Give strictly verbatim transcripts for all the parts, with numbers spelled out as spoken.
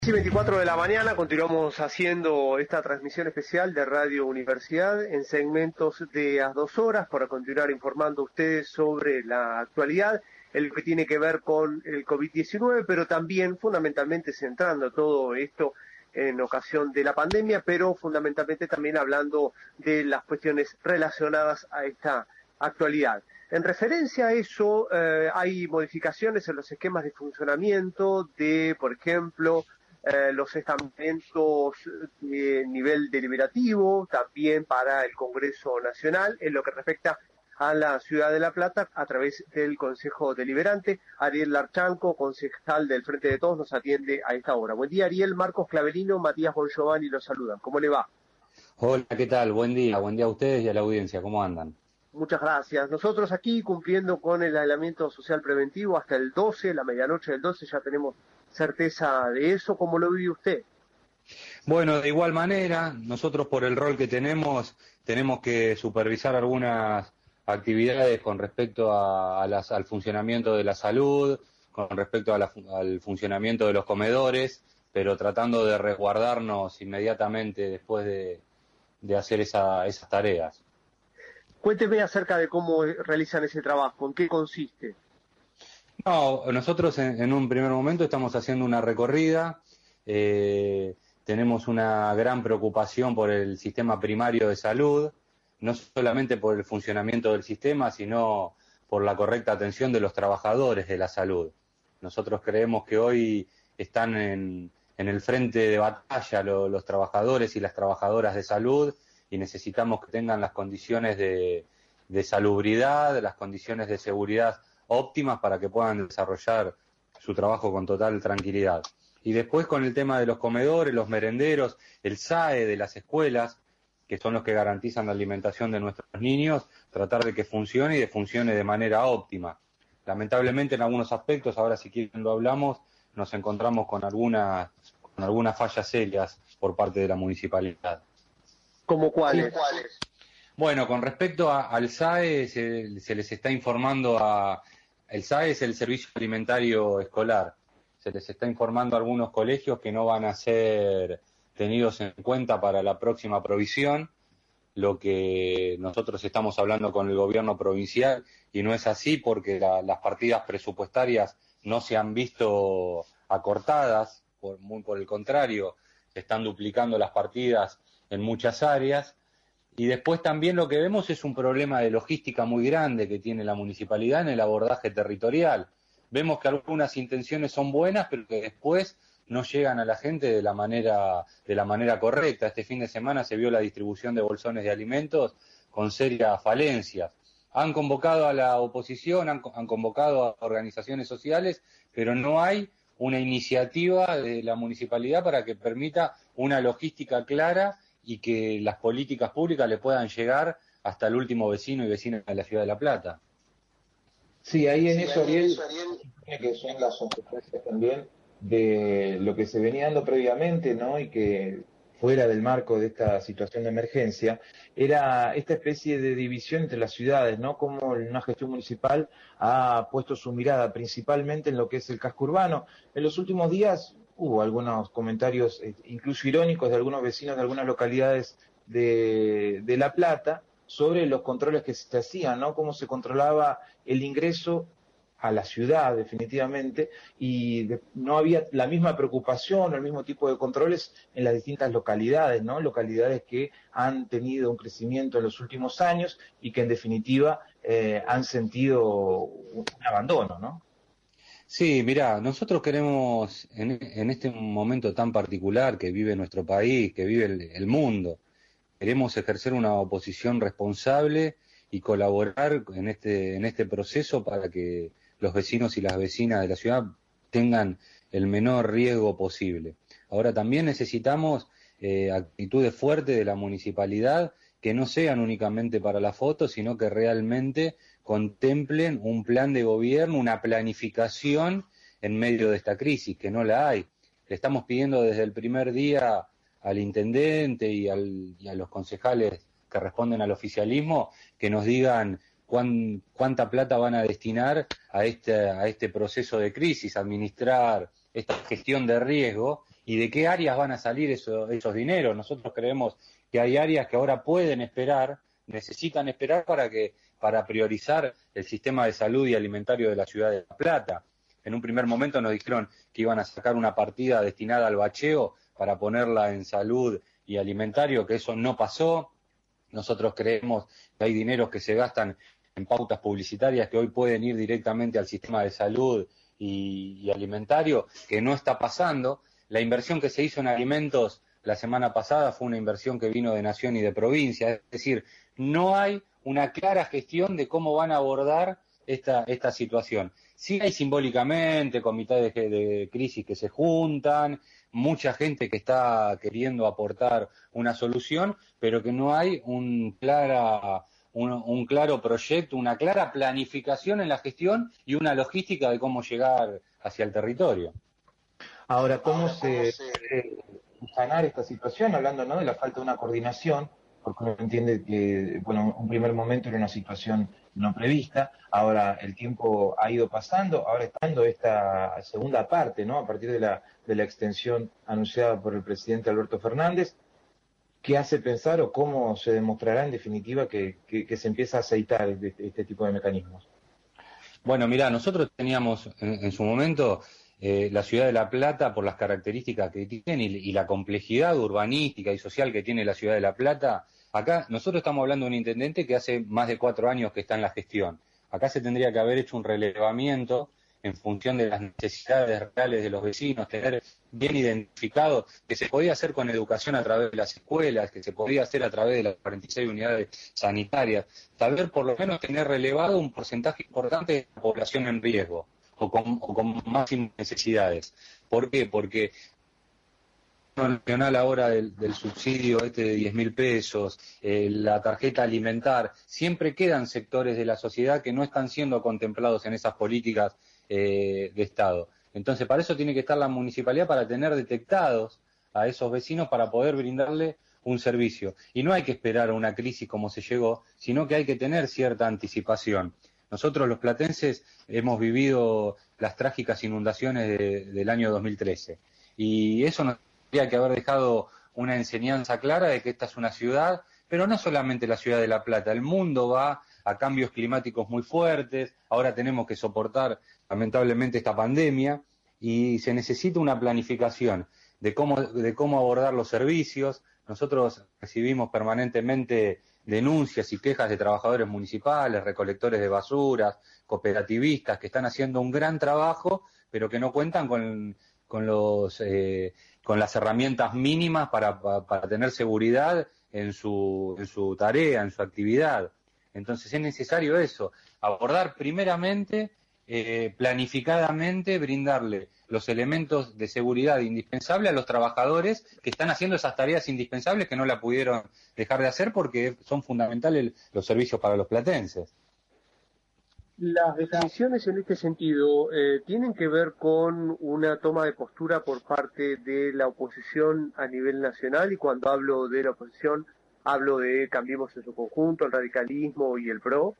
Sí, veinticuatro de la mañana, continuamos haciendo esta transmisión especial de Radio Universidad en segmentos de a dos horas para continuar informando a ustedes sobre la actualidad, el que tiene que ver con el COVID diecinueve, pero también fundamentalmente centrando todo esto en ocasión de la pandemia, pero fundamentalmente también hablando de las cuestiones relacionadas a esta actualidad. En referencia a eso, eh, hay modificaciones en los esquemas de funcionamiento de, por ejemplo, Eh, los estamentos de nivel deliberativo, también para el Congreso Nacional, en lo que respecta a la Ciudad de La Plata, a través del Consejo Deliberante. Ariel Larchanco, concejal del Frente de Todos, nos atiende a esta hora. Buen día, Ariel. Marcos Clavelino, Matías Bongiovanni los saludan. ¿Cómo le va? Hola, ¿qué tal? Buen día. Buen día a ustedes y a la audiencia. ¿Cómo andan? Muchas gracias. Nosotros aquí cumpliendo con el aislamiento social preventivo hasta el doce, la medianoche del doce, ya tenemos certeza de eso. ¿Cómo lo vive usted? Bueno, de igual manera, nosotros por el rol que tenemos, tenemos que supervisar algunas actividades con respecto a, a las, al funcionamiento de la salud, con respecto a la, al funcionamiento de los comedores, pero tratando de resguardarnos inmediatamente después de, de hacer esa, esas tareas. Cuénteme acerca de cómo realizan ese trabajo, ¿en qué consiste? No, nosotros en, en un primer momento estamos haciendo una recorrida, eh, tenemos una gran preocupación por el sistema primario de salud, no solamente por el funcionamiento del sistema, sino por la correcta atención de los trabajadores de la salud. Nosotros creemos que hoy están en, en el frente de batalla lo, los trabajadores y las trabajadoras de salud y necesitamos que tengan las condiciones de, de salubridad, las condiciones de seguridad óptimas para que puedan desarrollar su trabajo con total tranquilidad. Y después con el tema de los comedores, los merenderos, el S A E de las escuelas, que son los que garantizan la alimentación de nuestros niños, tratar de que funcione y de funcione de manera óptima. Lamentablemente en algunos aspectos, ahora si quieren lo hablamos, nos encontramos con algunas, con algunas fallas serias por parte de la municipalidad. ¿Cómo cuáles? Sí. Bueno, con respecto a, al S A E, se, se les está informando a... El S A E es el Servicio Alimentario Escolar. Se les está informando a algunos colegios que no van a ser tenidos en cuenta para la próxima provisión, lo que nosotros estamos hablando con el gobierno provincial, y no es así porque la, las partidas presupuestarias no se han visto acortadas, por, muy por el contrario, se están duplicando las partidas en muchas áreas. Y después también lo que vemos es un problema de logística muy grande que tiene la municipalidad en el abordaje territorial. Vemos que algunas intenciones son buenas, pero que después no llegan a la gente de la manera, de la manera correcta. Este fin de semana se vio la distribución de bolsones de alimentos con serias falencias. Han convocado a la oposición, han, han convocado a organizaciones sociales, pero no hay una iniciativa de la municipalidad para que permita una logística clara y que las políticas públicas le puedan llegar hasta el último vecino y vecina de la ciudad de La Plata. Sí, ahí en eso, Ariel, que son las consecuencias también de lo que se venía dando previamente, ¿no? Y que fuera del marco de esta situación de emergencia, era esta especie de división entre las ciudades, ¿no? Como una gestión municipal ha puesto su mirada principalmente en lo que es el casco urbano. En los últimos días hubo algunos comentarios, eh, incluso irónicos, de algunos vecinos de algunas localidades de, de La Plata, sobre los controles que se hacían, ¿no? Cómo se controlaba el ingreso a la ciudad, definitivamente, y de, no había la misma preocupación o el mismo tipo de controles en las distintas localidades, ¿no? Localidades que han tenido un crecimiento en los últimos años y que en definitiva eh, han sentido un abandono, ¿no? Sí, mirá, nosotros queremos, en, en este momento tan particular que vive nuestro país, que vive el, el mundo, queremos ejercer una oposición responsable y colaborar en este, en este proceso para que los vecinos y las vecinas de la ciudad tengan el menor riesgo posible. Ahora también necesitamos eh, actitudes fuertes de la municipalidad que no sean únicamente para la foto, sino que realmente contemplen un plan de gobierno, una planificación en medio de esta crisis, que no la hay. Le estamos pidiendo desde el primer día al intendente y, al, y a los concejales que responden al oficialismo que nos digan cuán, cuánta plata van a destinar a este, a este proceso de crisis, administrar esta gestión de riesgo, y de qué áreas van a salir eso, esos dineros. Nosotros creemos que hay áreas que ahora pueden esperar, necesitan esperar para que para priorizar el sistema de salud y alimentario de la ciudad de La Plata. En un primer momento nos dijeron que iban a sacar una partida destinada al bacheo para ponerla en salud y alimentario, que eso no pasó. Nosotros creemos que hay dineros que se gastan en pautas publicitarias que hoy pueden ir directamente al sistema de salud y, y alimentario, que no está pasando. La inversión que se hizo en alimentos la semana pasada fue una inversión que vino de nación y de provincia, es decir, no hay una clara gestión de cómo van a abordar esta, esta situación. Sí hay simbólicamente comités de, de crisis que se juntan, mucha gente que está queriendo aportar una solución, pero que no hay un, clara, un, un claro proyecto, una clara planificación en la gestión y una logística de cómo llegar hacia el territorio. Ahora, ¿cómo se puede sanar esta situación? Hablando, ¿no?, de la falta de una coordinación, porque uno entiende que, bueno, un primer momento era una situación no prevista, ahora el tiempo ha ido pasando, ahora estando esta segunda parte, ¿no?, a partir de la, de la extensión anunciada por el presidente Alberto Fernández, ¿qué hace pensar o cómo se demostrará en definitiva que, que, que se empieza a aceitar este, este tipo de mecanismos? Bueno, mirá, nosotros teníamos en, en su momento eh, la ciudad de La Plata, por las características que tiene y, y la complejidad urbanística y social que tiene la ciudad de La Plata. Acá nosotros estamos hablando de un intendente que hace más de cuatro años que está en la gestión. Acá se tendría que haber hecho un relevamiento en función de las necesidades reales de los vecinos, tener bien identificado que se podía hacer con educación a través de las escuelas, que se podía hacer a través de las cuarenta y seis unidades sanitarias, saber por lo menos tener relevado un porcentaje importante de la población en riesgo o con, o con máximas necesidades. ¿Por qué? Porque nacional ahora del, del subsidio este de diez mil pesos, eh, la tarjeta alimentar, siempre quedan sectores de la sociedad que no están siendo contemplados en esas políticas eh, de Estado. Entonces, para eso tiene que estar la municipalidad, para tener detectados a esos vecinos, para poder brindarle un servicio. Y no hay que esperar a una crisis como se llegó, sino que hay que tener cierta anticipación. Nosotros los platenses hemos vivido las trágicas inundaciones de, del año dos mil trece, y eso nos tendría que haber dejado una enseñanza clara de que esta es una ciudad, pero no solamente la ciudad de La Plata, el mundo va a cambios climáticos muy fuertes, ahora tenemos que soportar lamentablemente esta pandemia y se necesita una planificación de cómo, de cómo abordar los servicios. Nosotros recibimos permanentemente denuncias y quejas de trabajadores municipales, recolectores de basuras, cooperativistas que están haciendo un gran trabajo, pero que no cuentan con, con los... Eh, con las herramientas mínimas para, para, para tener seguridad en su, en su tarea, en su actividad. Entonces es necesario eso, abordar primeramente, eh, planificadamente, brindarle los elementos de seguridad indispensables a los trabajadores que están haciendo esas tareas indispensables que no la pudieron dejar de hacer porque son fundamentales los servicios para los platenses. Las definiciones en este sentido eh, tienen que ver con una toma de postura por parte de la oposición a nivel nacional, y cuando hablo de la oposición hablo de Cambiemos en su conjunto, el radicalismo y el P R O.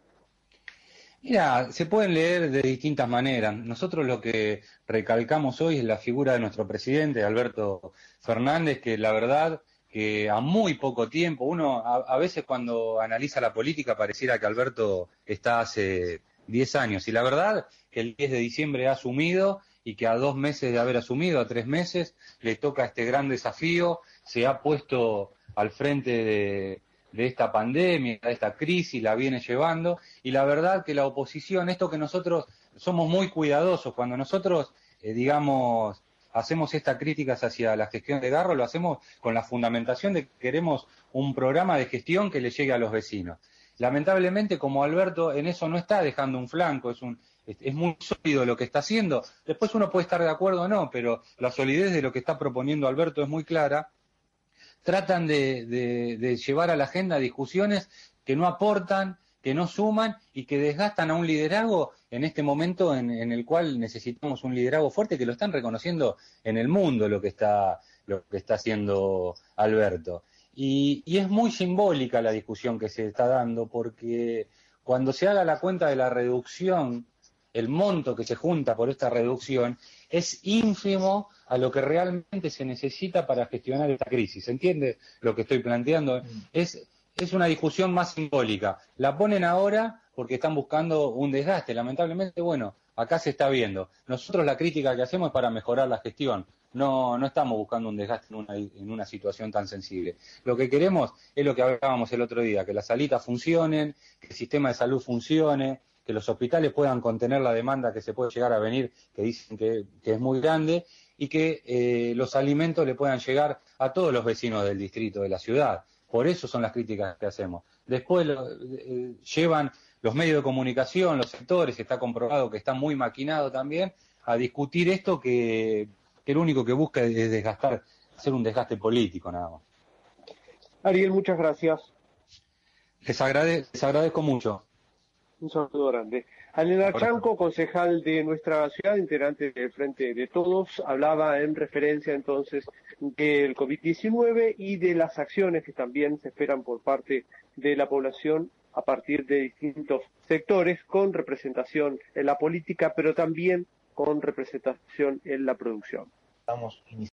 Mira, se pueden leer de distintas maneras. Nosotros lo que recalcamos hoy es la figura de nuestro presidente, Alberto Fernández, que la verdad que a muy poco tiempo, uno a, a veces cuando analiza la política pareciera que Alberto está hace diez años, y la verdad que el diez de diciembre ha asumido y que a dos meses de haber asumido, a tres meses, le toca este gran desafío, se ha puesto al frente de, de esta pandemia, de esta crisis, la viene llevando, y la verdad que la oposición, esto que nosotros somos muy cuidadosos, cuando nosotros, eh, digamos, hacemos estas críticas hacia la gestión de Garro, lo hacemos con la fundamentación de que queremos un programa de gestión que le llegue a los vecinos. Lamentablemente, como Alberto en eso no está dejando un flanco, es un es muy sólido lo que está haciendo. Después uno puede estar de acuerdo o no, pero la solidez de lo que está proponiendo Alberto es muy clara. Tratan de, de, de llevar a la agenda discusiones que no aportan, que no suman y que desgastan a un liderazgo en este momento en, en el cual necesitamos un liderazgo fuerte, que lo están reconociendo en el mundo lo que está, lo que está haciendo Alberto. Y, y es muy simbólica la discusión que se está dando, porque cuando se haga la cuenta de la reducción, el monto que se junta por esta reducción, es ínfimo a lo que realmente se necesita para gestionar esta crisis. ¿Se entiende lo que estoy planteando? Es, es una discusión más simbólica. La ponen ahora porque están buscando un desgaste. Lamentablemente, bueno, acá se está viendo. Nosotros la crítica que hacemos es para mejorar la gestión. No, no estamos buscando un desgaste en una, en una situación tan sensible. Lo que queremos es lo que hablábamos el otro día, que las salitas funcionen, que el sistema de salud funcione, que los hospitales puedan contener la demanda que se puede llegar a venir, que dicen que, que es muy grande, y que eh, los alimentos le puedan llegar a todos los vecinos del distrito, de la ciudad. Por eso son las críticas que hacemos. Después lo, eh, llevan los medios de comunicación, los sectores, está comprobado que está muy maquinado también, a discutir esto que, que lo único que busca es desgastar, hacer un desgaste político nada más. Ariel, muchas gracias. Les, agrade, les agradezco mucho. Un saludo grande. Alena Chanco, concejal de nuestra ciudad, integrante del Frente de Todos, hablaba en referencia entonces del COVID diecinueve y de las acciones que también se esperan por parte de la población a partir de distintos sectores, con representación en la política, pero también con representación en la producción. Estamos